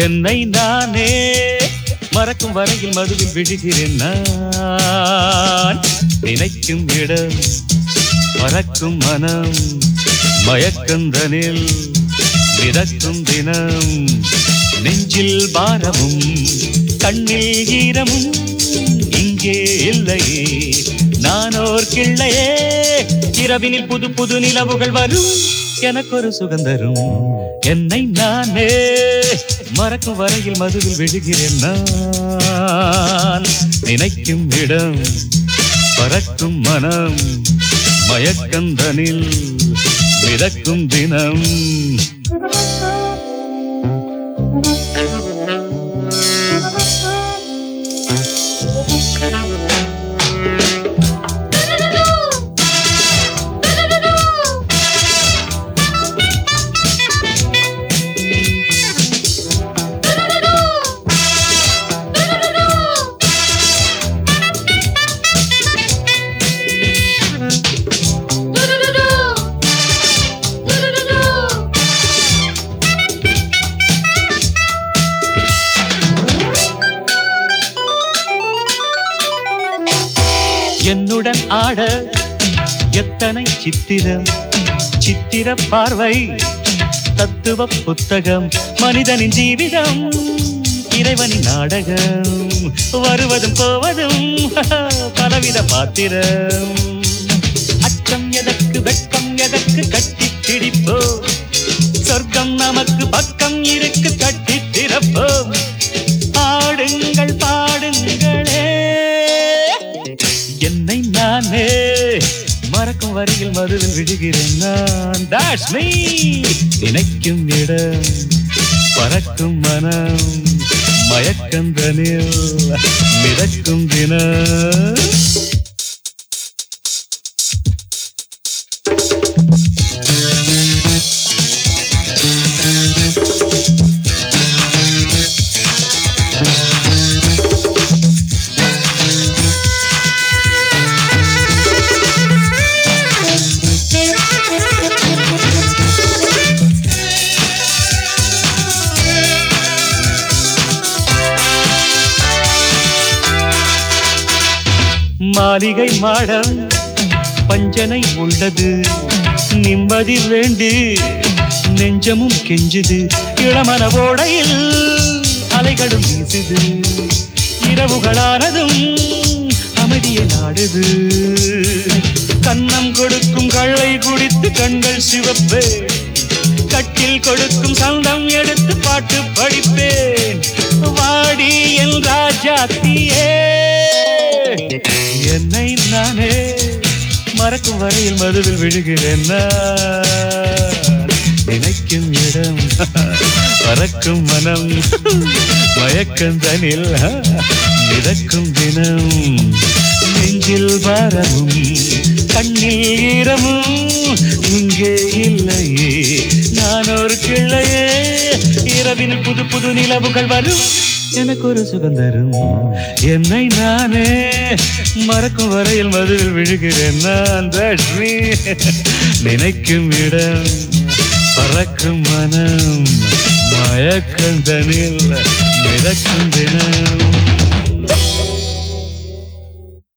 என்னை நானே மறக்கும் வரையில் மதுவில் விழுகிறேன் நான். நினைக்கும் இடம் மறக்கும் மனம் மயக்கந்தனில் மிதக்கும் தினம். நெஞ்சில் பாரமும் கண்ணில் ஈரமும் இங்கே இல்லையே நானோர் கிள்ளையே. இரவினில் புது புது நிலவுகள் வரும் எனக்கொரு சுகந்தரும். என்னை நானே மறக்கும் வரையில் மதுவில் விழுகிறேன் நான். நினைக்கும் இடம் பறக்கும் மனம் மயக்கந்தனில் மிதக்கும் தினம். என்னுடன் ஆட எத்தனை சித்திரம் சித்திர பார்வை தத்துவ புத்தகம். மனிதனின் ஜீவிதம் இறைவனின் நாடகம். வருவதும் போவதும் பலவித பாத்திரம். அச்சம் எதற்கு வெட்கம் எதற்கு கட்டி பிடிப்போ. சொர்க்கம் நமக்கு பக்கம் இருக்கு கட்டி திறப்போம். ஆடுங்கள் பாடுங்களே என்னை நானே மறக்கும் வரையில் மதுவில் விழுகிறேன் நான். That's me. நினைக்கும் இடம் பறக்கும் மனம் மயக்கந்தனில் மிதக்கும் தினம். மாளிகை மாடம் பஞ்சனை உள்ளது. நிம்மதி வேண்டு நெஞ்சமும் கெஞ்சுது. இளமன ஓடையில் அலைகளும் வீசுது. இரவுகளானதும் அமைதியை நாடுது. கன்னம் கொடுக்கும் கள்ளை குடித்து கண்கள் சிவப்பே. கட்டில் கொடுக்கும் சந்தம் எடுத்து பாட்டு படிப்பேன். வாடி என் ராஜாத்தியே என்னை நானே மறக்கும் வரையில் மதுவில் விழுகிறேன் நான். நினைக்கும் இடம் பறக்கும் மனம் மயக்கந்தனில் மிதக்கும் தினம். நெஞ்சில் பாரமும் கண்ணில் ஈரமும் இங்கே இல்லையே நான் ஒரு கிள்ளையே. இரவின் புது புது நிலவுகள் வரும் எனக்கொரு சுகந்தரும். என்னை நானே மறக்கும் வரையில் மதுவில் விழுகிறேன் நான். That's me. நினைக்கும் இடம் பறக்கும் மனம் மயக்கந்தனில் மிதக்கும் தினம்.